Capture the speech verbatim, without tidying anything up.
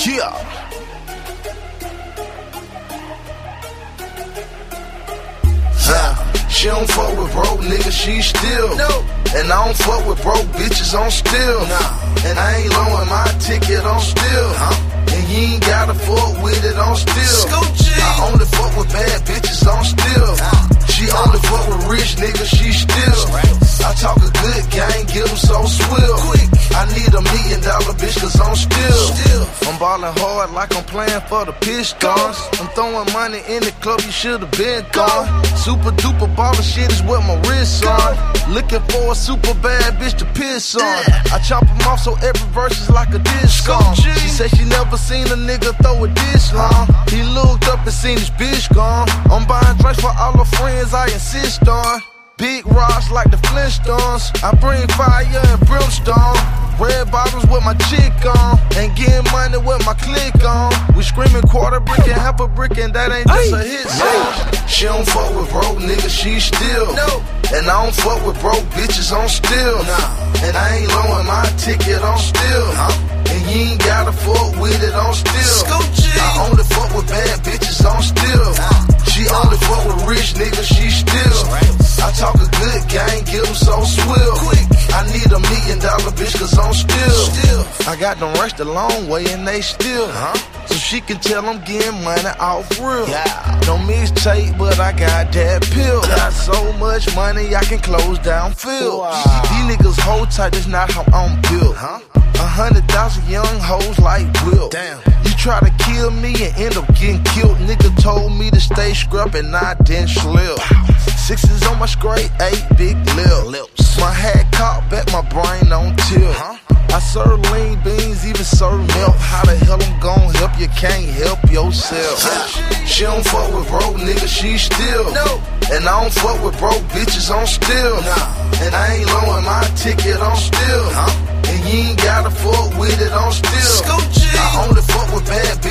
Yeah. Huh. She don't fuck with broke niggas, she still. No. And I don't fuck with broke bitches on still. Nah. And I ain't lowering my ticket on still. Huh? And you ain't gotta fuck with it on still. Scoochie. I only fuck with bad bitches on still. Nah. She only fuck with rich niggas, she still. I talk a good game, get them so swill. I need a million dollar bitch cause I'm still. I'm ballin' hard like I'm playing for the Pistons. I'm throwing money in the club, you should've been gone. Super duper baller shit is what my wrist's on. Looking for a super bad bitch to piss on. I chop them off so every verse is like a diss song. She said she never seen a nigga throw a dish long. He looked up and seen his bitch gone. I'm buying drinks for all her friends I insist on. Big rocks like the Flintstones. I bring fire and brimstone. Red bottles with my chick on. And getting money with my click on. We screaming quarter brick and half a brick, and that ain't just a hit song. She don't fuck with broke niggas, she still. No. And I don't fuck with broke bitches on still. Nah. And I ain't lowering my ticket on still. Huh? And you ain't gotta fuck with it on still. Scoochie. I only fuck with bad bitches on still. Nah. She only fuck with rich niggas, she still. I talk a good game, get them so swill. I need a million dollar bitch cause I'm still. I got them rushed a long way and they still. So she can tell I'm getting money off real. No mixtape, but I got that pill. Got so much money I can close down field. These niggas hold tight, that's not how I'm built. A hundred thousand young hoes like Will. Damn. You try to kill me and end up getting killed. Nigga told me to stay scrub and I didn't slip. Sixes on my straight, eight big lips. My hat caught back, my brain on tilt. Huh? I serve lean beans, even serve milk. How the hell I'm gon' help you? Can't help yourself. She don't fuck with broke niggas, she still. No. And I don't fuck with broke bitches on still. Nah. And I ain't lowering my ticket on still. Huh? And you ain't gotta fuck with it on still. Scoochie. I only fuck with bad